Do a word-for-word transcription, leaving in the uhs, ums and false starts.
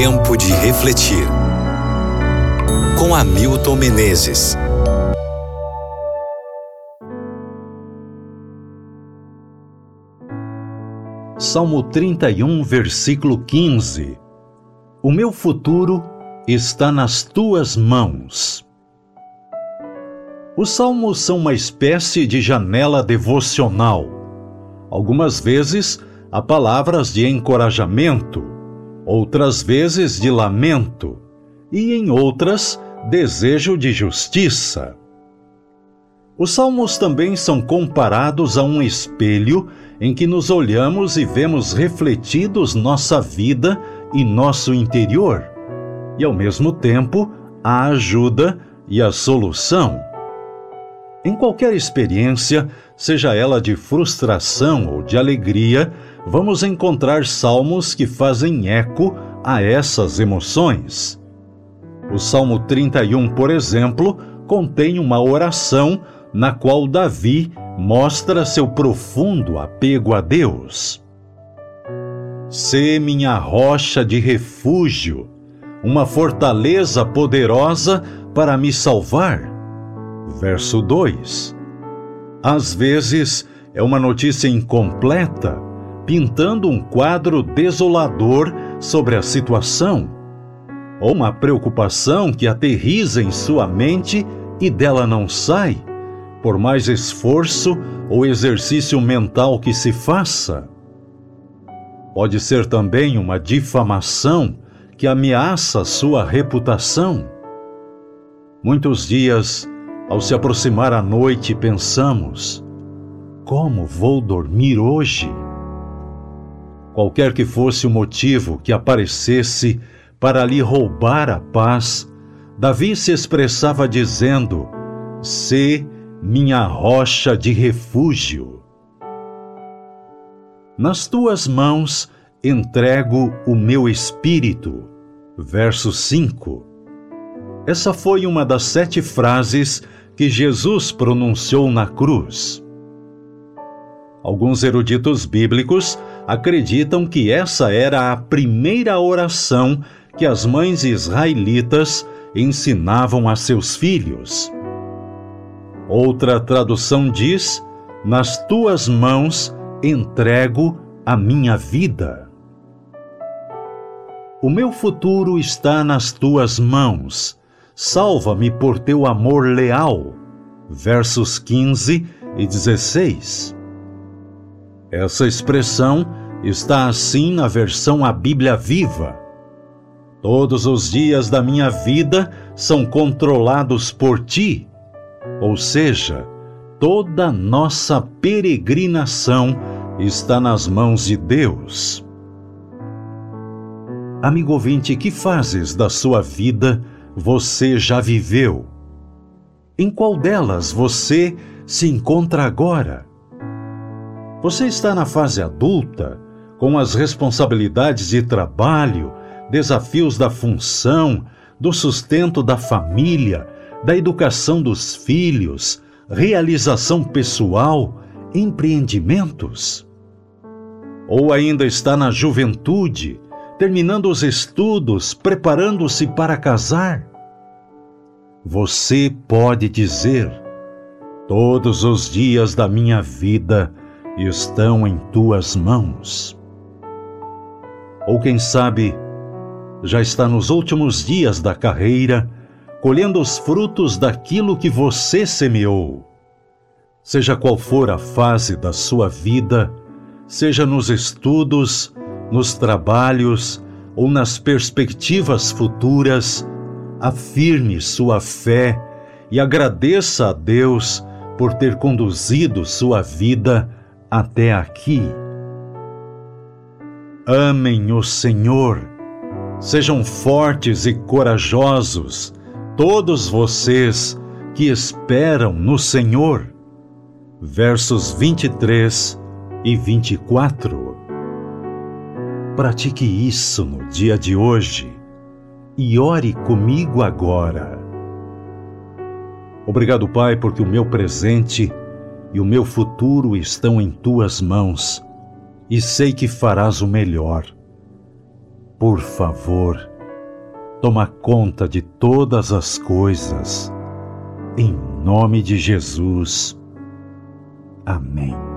Tempo de refletir. Com Hamilton Menezes. Salmo trinta e um, versículo quinze. O meu futuro está nas tuas mãos. Os salmos são uma espécie de janela devocional. Algumas vezes há palavras de encorajamento, outras vezes de lamento, e em outras, desejo de justiça. Os salmos também são comparados a um espelho em que nos olhamos e vemos refletidos nossa vida e nosso interior, e ao mesmo tempo a ajuda e a solução. Em qualquer experiência, seja ela de frustração ou de alegria, vamos encontrar salmos que fazem eco a essas emoções. O Salmo trinta e um, por exemplo, contém uma oração na qual Davi mostra seu profundo apego a Deus. Sê minha rocha de refúgio, uma fortaleza poderosa para me salvar. Verso dois. Às vezes é uma notícia incompleta, pintando um quadro desolador sobre a situação, ou uma preocupação que aterriza em sua mente e dela não sai, por mais esforço ou exercício mental que se faça. Pode ser também uma difamação que ameaça sua reputação. Muitos dias, ao se aproximar a noite, pensamos: como vou dormir hoje? Qualquer que fosse o motivo que aparecesse para lhe roubar a paz, Davi se expressava dizendo: sê minha rocha de refúgio. Nas tuas mãos entrego o meu espírito. Verso cinco. Essa foi uma das sete frases que Jesus pronunciou na cruz. Alguns eruditos bíblicos acreditam que essa era a primeira oração que as mães israelitas ensinavam a seus filhos. Outra tradução diz: nas tuas mãos entrego a minha vida. O meu futuro está nas tuas mãos. Salva-me por teu amor leal. Versos quinze e dezesseis. Essa expressão está assim na versão A Bíblia Viva. Todos os dias da minha vida são controlados por ti. Ou seja, toda nossa peregrinação está nas mãos de Deus. Amigo ouvinte, que fases da sua vida você já viveu? Em qual delas você se encontra agora? Você está na fase adulta, com as responsabilidades de trabalho, desafios da função, do sustento da família, da educação dos filhos, realização pessoal, empreendimentos? Ou ainda está na juventude, terminando os estudos, preparando-se para casar? Você pode dizer: todos os dias da minha vida estão em tuas mãos. Ou quem sabe, já está nos últimos dias da carreira, colhendo os frutos daquilo que você semeou. Seja qual for a fase da sua vida, seja nos estudos, nos trabalhos ou nas perspectivas futuras, afirme sua fé e agradeça a Deus por ter conduzido sua vida até aqui. Amem o Senhor, sejam fortes e corajosos, todos vocês que esperam no Senhor. Versos vinte e três e vinte e quatro. Pratique isso no dia de hoje e ore comigo agora. Obrigado, Pai, porque o meu presente e o meu futuro estão em tuas mãos e sei que farás o melhor. Por favor, toma conta de todas as coisas. Em nome de Jesus. Amém.